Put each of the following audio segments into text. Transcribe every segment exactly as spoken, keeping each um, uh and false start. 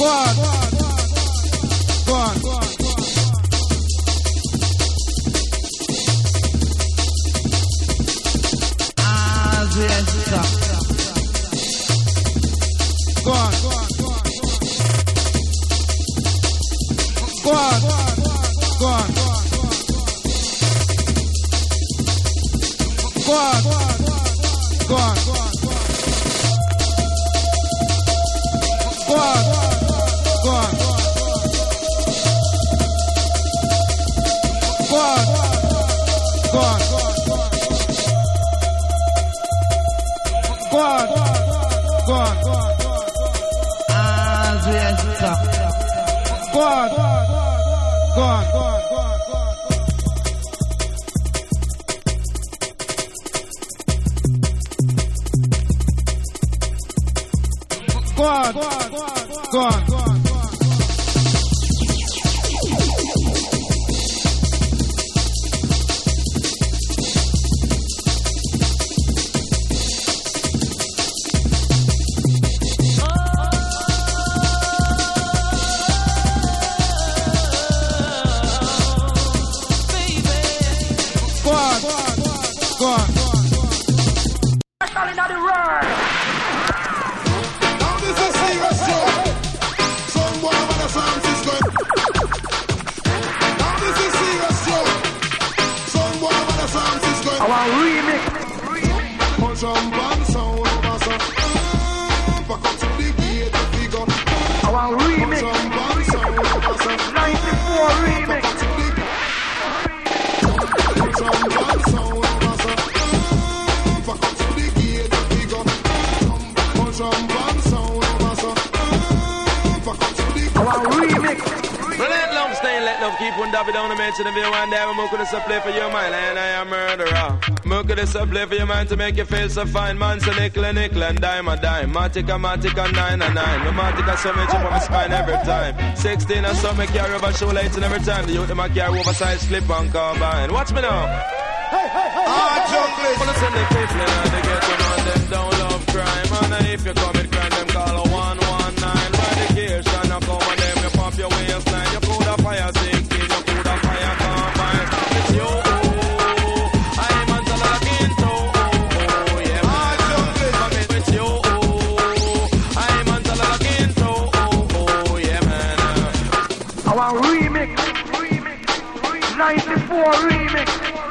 Go on. Go on. Ah, yes, go on. Go on. Go on. Go on. Go on. Go on. Go on. Go on. Go on. Go on. Go on. Go on. Ah, yes, sir. Go on. Go on. Go on. Go on, go on, go on, go on. Go on, go on, go on. Our remix. Punch on band sound over some. Back up to the gate to figure. Our remix. Punch on band sound over some. ninety-four remix. Punch on band sound over some. Back up to the gate to figure. Punch on band sound over some. Back up to the gate. Our remix. Let love stay, let love keep on David down the mention of you one day. I'm going to play for your mind, and I am murderer. Mook this up, play for your mind to make you feel so fine. Man, so nickel and nickel and dime a dime. Matica, matica, nine and nine. No matica, so much up on my spine every time. Sixteen and so me carry over shoelace and every time. The youth them a carry oversized clip on carbine. Watch me now. Hey, hey, hey. Ah, chocolate. Wanna send the kids now, they get to know them don't love crime. And if you commit crime, them call a one one nine. Medication, I come on them, you pop your waistline. You could have fire sixteen, you could have fire combine. It's you, I'm on the looking too. Oh, yeah, man. It's you, I'm on the looking too. Oh, yeah, man. Our remix. ninety-four remix.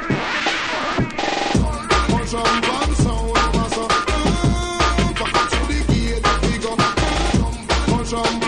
Punch on band sound over some. Back up to the gate to figure. Punch on